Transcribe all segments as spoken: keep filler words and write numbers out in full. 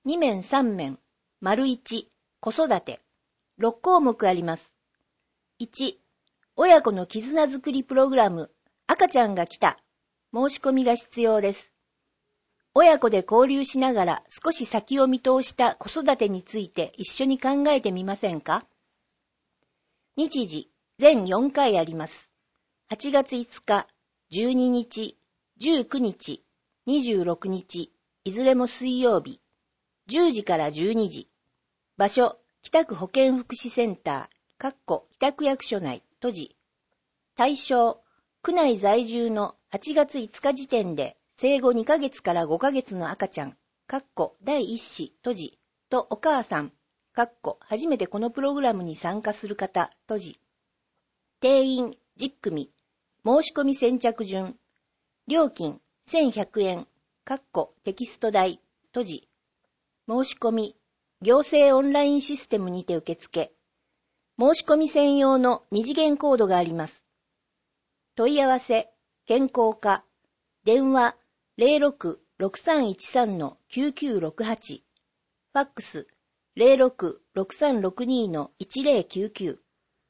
に面さん面、丸いち、子育て。ろっ項目あります。いち、親子の絆づくりプログラム、赤ちゃんが来た。申し込みが必要です。親子で交流しながら少し先を見通した子育てについて一緒に考えてみませんか？日時、全よんかいあります。はちがついつか、じゅうににち、じゅうくにち、にじゅうろくにち、いずれも水曜日、じゅうじからじゅうにじ。場所、北区保健福祉センター、かっこ北区役所内、閉じ。対象、区内在住のはちがついつか時点で生後にかげつからごかげつの赤ちゃん、かっこだいいっ子、閉じ、とお母さん、かっこ初めてこのプログラムに参加する方、閉じ。定員じゅっくみ、申し込み先着順。料金せんひゃくえん、かっこテキスト代、閉じ。申し込み、行政オンラインシステムにて受付。申し込み専用の二次元コードがあります。問い合わせ、健康課、電話 ゼロろく ろくさんいちさん きゅうきゅうろくはち、ファックス ゼロろく ろくさんろくに いちゼロきゅうきゅう。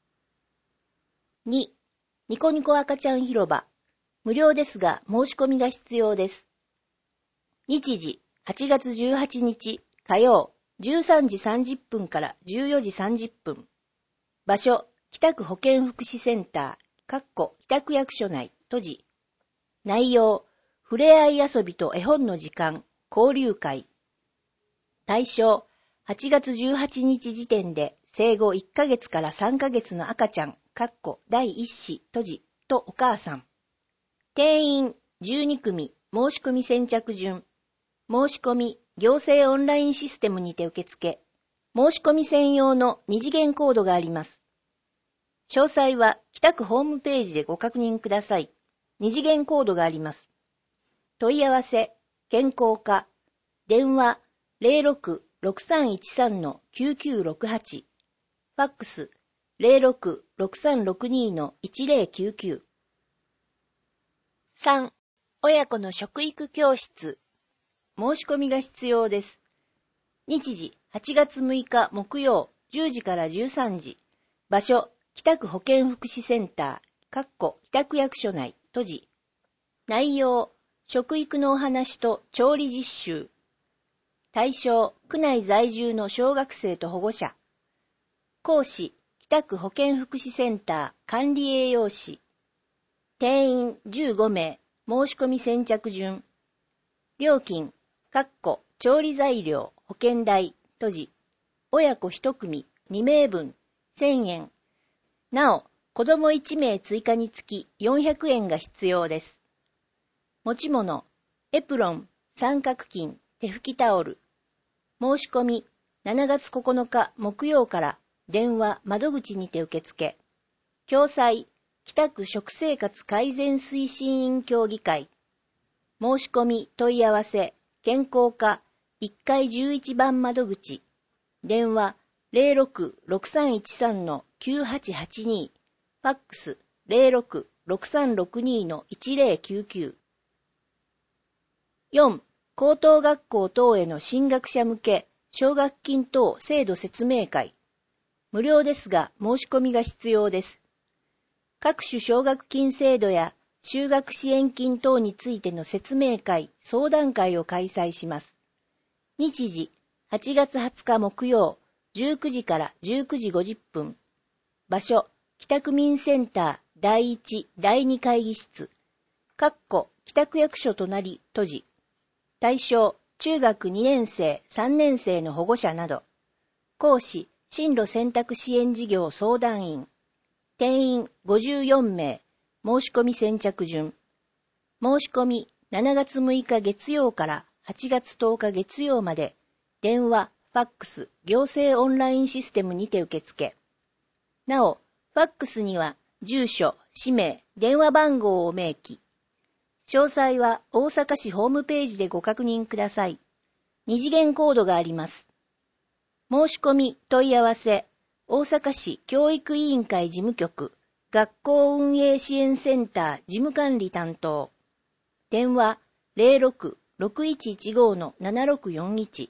に、ニコニコ赤ちゃん広場、無料ですが申し込みが必要です。日時、はちがつじゅうはちにち火曜、じゅうさんじさんじゅっぷんからじゅうよじさんじゅっぷん。場所、北区保健福祉センター、かっこ北区役所内、閉じ。内容、ふれあい遊びと絵本の時間、交流会。対象、はちがつじゅうはちにち時点で生後いっかげつからさんかげつの赤ちゃん、かっこだいいっ子、閉じ、とお母さん。定員じゅうにくみ、申し込み先着順。申し込み、行政オンラインシステムにて受付。申し込み専用の二次元コードがあります。詳細は北区ホームページでご確認ください。二次元コードがあります。問い合わせ、健康課、電話 ゼロろく ろくさんいちさん きゅうきゅうろくはち、ファックス ゼロろく ろくさんろくに いちゼロきゅうきゅう。さん、親子の食育教室。申し込みが必要です。日時、はちがつむいか木曜、じゅうじからじゅうさんじ。場所、北区保健福祉センター、かっこ北区役所内、閉じ。内容、食育のお話と調理実習。対象、区内在住の小学生と保護者。講師、北区保健福祉センター管理栄養士。定員じゅうごめい、申し込み先着順。料金、かっこ調理材料、保険代、閉じ。親子いちくみ、にめいぶん、せんえん。なお、子供いちめい追加につきよんひゃくえんが必要です。持ち物、エプロン、三角巾、手拭きタオル。申し込み、しちがつここのか木曜から電話窓口にて受付。共催、北区食生活改善推進委員協議会。申し込み問い合わせ、健康課いっかいじゅういちばん窓口。電話 ゼロろく ろくさんいちさん きゅうはちはちに、ファックス ゼロろく ろくさんろくに いちゼロきゅうきゅう。よん、高等学校等への進学者向け奨学金等制度説明会。無料ですが申し込みが必要です。各種奨学金制度や就学支援金等についての説明会、相談会を開催します。日時、はちがつはつか木曜、じゅうくじからじゅうくじごじゅっぷん。場所、北区民センターだいいち、だいに会議室。かっこ北区役所隣、閉じ。対象、中学にねんせい、さんねんせいの保護者など。講師、進路選択支援事業相談員。定員ごじゅうよんめい、申し込み先着順。申し込みしちがつむいか月曜からはちがつとおか月曜まで、電話、ファックス、行政オンラインシステムにて受付。なお、ファックスには、住所、氏名、電話番号を明記。詳細は大阪市ホームページでご確認ください。二次元コードがあります。申し込み、問い合わせ、大阪市教育委員会事務局、学校運営支援センター事務管理担当。電話 ゼロろく ろくいちいちご ななろくよんいち、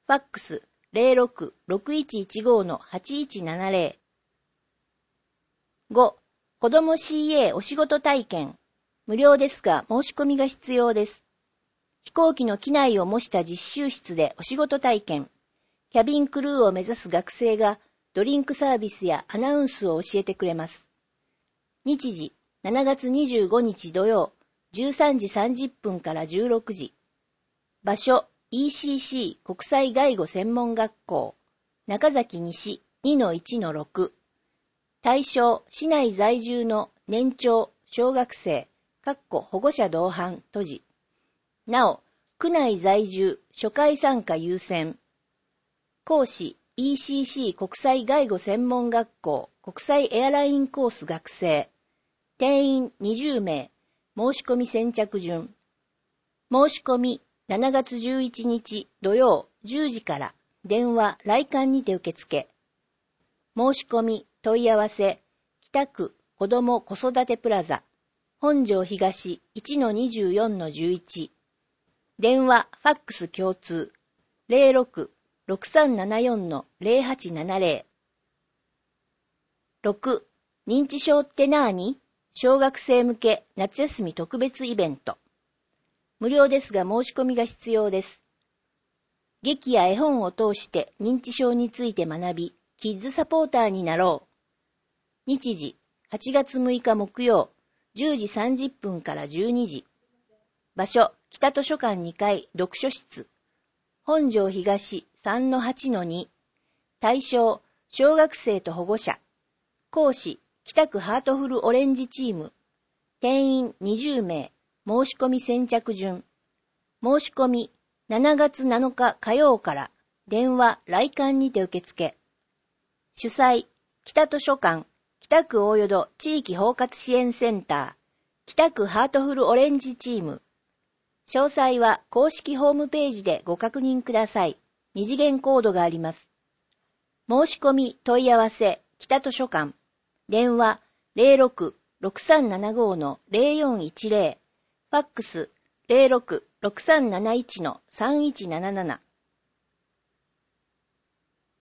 ファックス ゼロろく ろくいちいちご のはちいちななゼロ。ご. 子ども シーエー お仕事体験。無料ですが申し込みが必要です。飛行機の機内を模した実習室でお仕事体験。キャビンクルーを目指す学生がドリンクサービスやアナウンスを教えてくれます。日時しちがつにじゅうごにち土曜じゅうさんじさんじゅっぷんからじゅうろくじ。場所 イーシーシー 国際外語専門学校中崎西 にのいちのろく。対象市内在住の年長小学生保護者同伴閉じ。なお区内在住初回参加優先。講師 イーシーシー 国際外語専門学校国際エアラインコース学生。定員にじゅうめい。申し込み先着順。申し込みしちがつじゅういちにち土曜じゅうじから電話来館にて受付。申し込み問い合わせ北区子ども子育てプラザ本庄東 いちのにじゅうよんのじゅういち。電話ファックス共通 ゼロろく ろくさんななよんのゼロはちななゼロ。ろく. 認知症ってなーに？小学生向け夏休み特別イベント。無料ですが申し込みが必要です。劇や絵本を通して認知症について学び、キッズサポーターになろう。日時はちがつむいか木曜じゅうじさんじゅっぷんからじゅうにじ。場所北図書館にかい読書室。本庄東 さんのはちのに。対象小学生と保護者。講師北区ハートフルオレンジチーム。定員にじゅうめい。申し込み先着順。申し込みしちがつなのか火曜から電話来館にて受付。主催北図書館北区大淀地域包括支援センター北区ハートフルオレンジチーム。詳細は公式ホームページでご確認ください。二次元コードがあります。申し込み問い合わせ北図書館。電話ゼロろく ろくさんななごのゼロよんいちゼロ。ファックスゼロろく ろくさんなないちのさんいちなななな。